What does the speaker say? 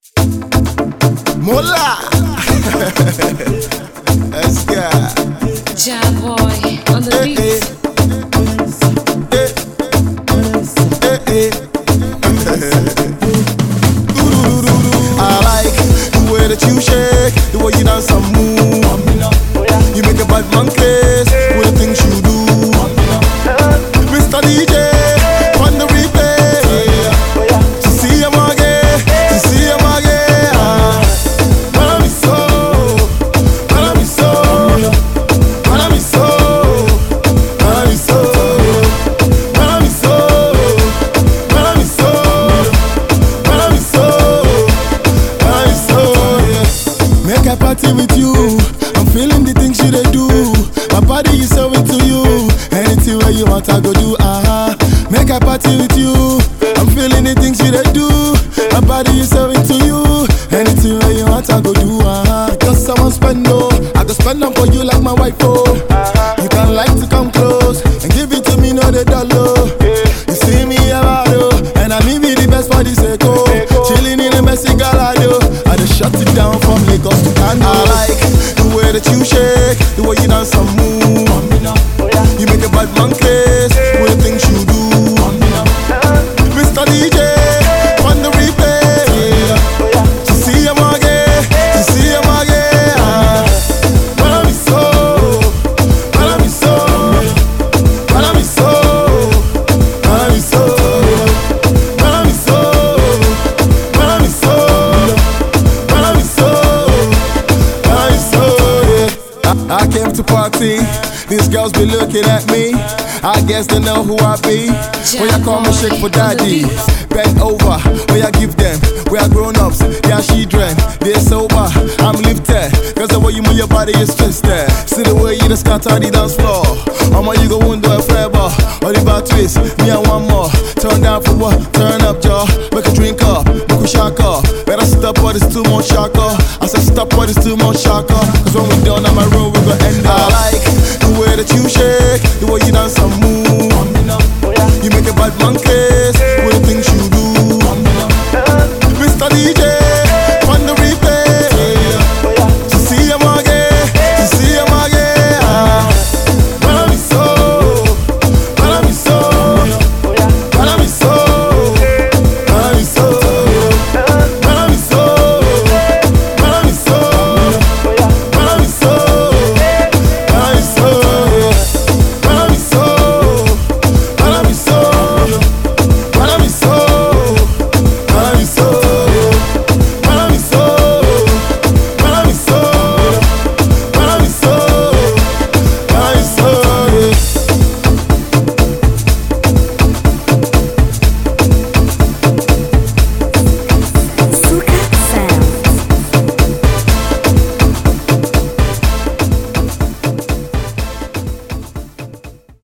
Mola. Let's go. Boy on the beat. I like the way that you shake, the way you dance and move. You make a bad man craze with the things you do. Mr. DJ, on the replay. To see him again, to see him again. Man, I'm so, man, I'm so, man, I'm so, man, I'm so, man, I'm so, man, I'm so, man, I'm so, man, I'm so, yeah. Make a party with you. I'm feeling the things you they do. My body is so into you. Anything where you want I go do, Make a party with you. I'm feeling the things you they do. My body is so into you. Anything where you want I go do, Cause I want spend, oh, I go spend them for you like my wife, oh. You can like to come close and give it to me, no the dollar. You see me about, and I mean be the best for this echo. Chilling in a messy galado. I just shut it down from Lagos to Kano. I like the way that you shake, the way you dance and move. You make a bad man craze with the things you do. Mr. DJ, on the replay. To see him again, to see him again. Man, I'm so, man, I'm so, man, I'm so, man, I'm so, man, I'm so, man, I'm so, man, I'm so, man, I'm so, yeah. I came to party. These girls be looking at me. I guess they know who I be. When you call me shake for daddy, bend over, when you give them. We are grown ups, yeah she drank. They're sober, I'm lifted. Cause the way you move your body is twisted. See the way you just scatter the dance floor. How you go window a forever. Or the bad twist, me and one more. Turn down for what? Turn up, jaw. Make a drink up, make a shock up. Better stop what is too much shocker. I said stop what is too much shocker. Cause when we done on my road, we gon' end up. I like the way that you shake, the way you dance and move. You make a bad man craze with the things you do. Mr. DJ,